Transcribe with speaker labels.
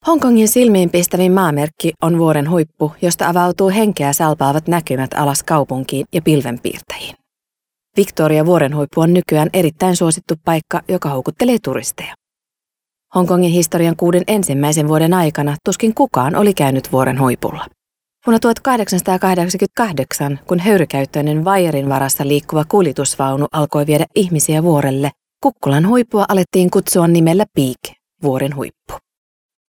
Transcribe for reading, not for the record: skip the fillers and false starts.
Speaker 1: Hongkongin silmiinpistävin maamerkki on vuoren huippu, josta avautuu henkeä salpaavat näkymät alas kaupunkiin ja pilvenpiirtäjiin. Victoria vuorenhuippu on nykyään erittäin suosittu paikka, joka houkuttelee turisteja. Hongkongin historian 6 ensimmäisen vuoden aikana tuskin kukaan oli käynyt vuoren huipulla. Vuonna 1888, kun höyrykäyttöinen vaijerin varassa liikkuva kuljetusvaunu alkoi viedä ihmisiä vuorelle, kukkulan huippua alettiin kutsua nimellä Peak, vuoren huippu.